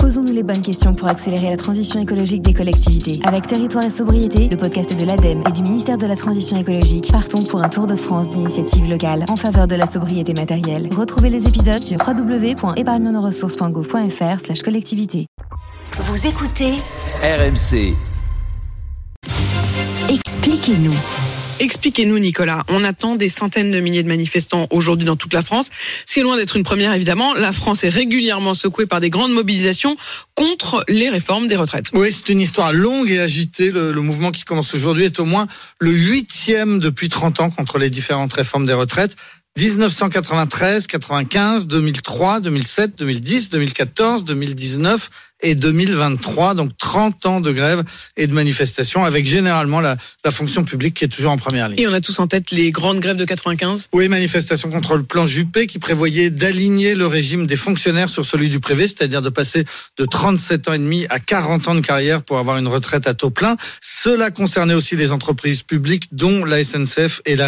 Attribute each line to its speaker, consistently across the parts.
Speaker 1: Posons-nous les bonnes questions pour accélérer la transition écologique des collectivités. Avec Territoire et Sobriété, le podcast de l'ADEME et du ministère de la Transition écologique, partons pour un tour de France d'initiatives locales en faveur de la sobriété matérielle. Retrouvez les épisodes sur www.épargnenoressources.gouv.fr/collectivité.
Speaker 2: Vous écoutez
Speaker 3: RMC.
Speaker 2: Expliquez-nous.
Speaker 4: Expliquez-nous, Nicolas. On attend des centaines de milliers de manifestants aujourd'hui dans toute la France. C'est loin d'être une première, évidemment. La France est régulièrement secouée par des grandes mobilisations contre les réformes des retraites.
Speaker 5: Oui, c'est une histoire longue et agitée. Le mouvement qui commence aujourd'hui est au moins le 8e depuis 30 ans contre les différentes réformes des retraites. 1993, 95, 2003, 2007, 2010, 2014, 2019 et 2023, donc 30 ans de grève et de manifestations avec généralement la fonction publique qui est toujours en première ligne.
Speaker 4: Et on a tous en tête les grandes grèves de 95.
Speaker 5: Oui, manifestation contre le plan Juppé qui prévoyait d'aligner le régime des fonctionnaires sur celui du privé, c'est-à-dire de passer de 37 ans et demi à 40 ans de carrière pour avoir une retraite à taux plein. Cela concernait aussi les entreprises publiques dont la SNCF et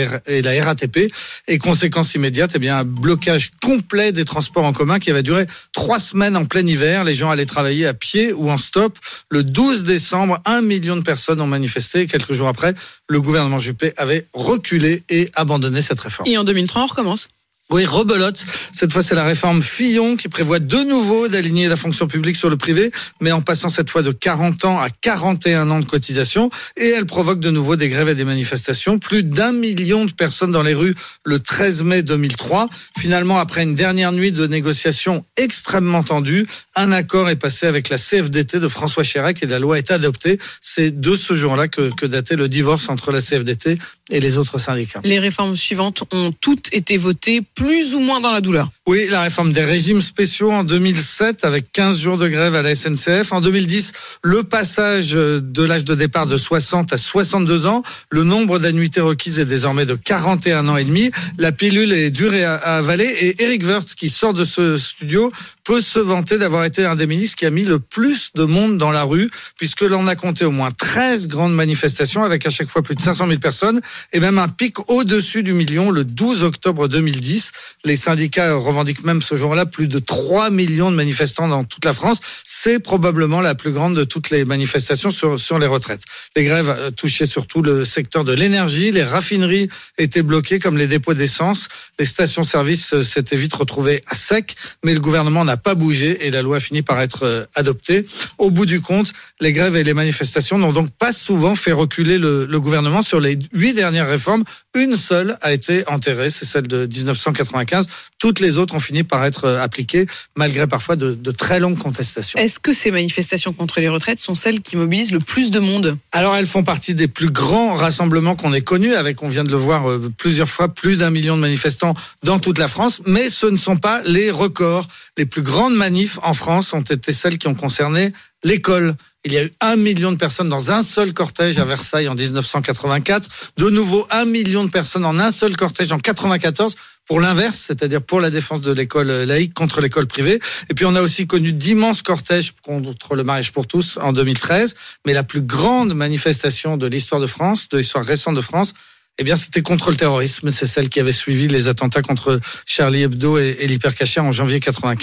Speaker 5: la RATP. Et conséquence immédiate, un blocage complet des transports en commun qui avait duré 3 semaines en plein hiver. Les gens allaient travailler à pied ou en stop. Le 12 décembre, 1 million de personnes ont manifesté. Et quelques jours après, le gouvernement Juppé avait reculé et abandonné cette réforme.
Speaker 4: Et en 2003, on recommence.
Speaker 5: Oui, rebelote. Cette fois, c'est la réforme Fillon qui prévoit de nouveau d'aligner la fonction publique sur le privé, mais en passant cette fois de 40 ans à 41 ans de cotisation. Et elle provoque de nouveau des grèves et des manifestations. Plus d'1 million de personnes dans les rues le 13 mai 2003. Finalement, après une dernière nuit de négociations extrêmement tendues, un accord est passé avec la CFDT de François Chirac et la loi est adoptée. C'est de ce jour-là que datait le divorce entre la CFDT et les autres syndicats.
Speaker 4: Les réformes suivantes ont toutes été votées plus ou moins dans la douleur.
Speaker 5: Oui, la réforme des régimes spéciaux en 2007 avec 15 jours de grève à la SNCF. En 2010, le passage de l'âge de départ de 60 à 62 ans. Le nombre d'annuités requises est désormais de 41 ans et demi. La pilule est dure à avaler et Éric Woerth, qui sort de ce studio, peut se vanter d'avoir été un des ministres qui a mis le plus de monde dans la rue, puisque l'on a compté au moins 13 grandes manifestations avec à chaque fois plus de 500 000 personnes et même un pic au-dessus du million le 12 octobre 2010. Les syndicats revendiquent même ce jour-là plus de 3 millions de manifestants dans toute la France. C'est probablement la plus grande de toutes les manifestations sur les retraites. Les grèves touchaient surtout le secteur de l'énergie. Les raffineries étaient bloquées comme les dépôts d'essence. Les stations-service s'étaient vite retrouvées à sec, mais le gouvernement n'a pas bougé et la loi finit par être adoptée. Au bout du compte, les grèves et les manifestations n'ont donc pas souvent fait reculer le gouvernement. Sur les 8 dernières réformes, une seule a été enterrée, c'est celle de 1995. Toutes les autres ont fini par être appliquées, malgré parfois de très longues contestations.
Speaker 4: Est-ce que ces manifestations contre les retraites sont celles qui mobilisent le plus de monde ?
Speaker 5: Alors, elles font partie des plus grands rassemblements qu'on ait connus, avec, on vient de le voir plusieurs fois, plus d'1 million de manifestants dans toute la France. Mais ce ne sont pas les records. Les plus grandes manifs en France ont été celles qui ont concerné l'école. Il y a eu 1 million de personnes dans un seul cortège à Versailles en 1984. De nouveau, 1 million de personnes en un seul cortège en 1994. Pour l'inverse, c'est-à-dire pour la défense de l'école laïque contre l'école privée. Et puis on a aussi connu d'immenses cortèges contre le mariage pour tous en 2013. Mais la plus grande manifestation de l'histoire de France, de l'histoire récente de France, c'était contre le terrorisme. C'est celle qui avait suivi les attentats contre Charlie Hebdo et l'Hypercacher en janvier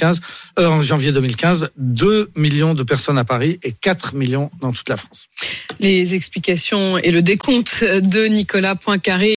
Speaker 5: 2015. 2 millions de personnes à Paris et 4 millions dans toute la France.
Speaker 4: Les explications et le décompte de Nicolas Poincaré.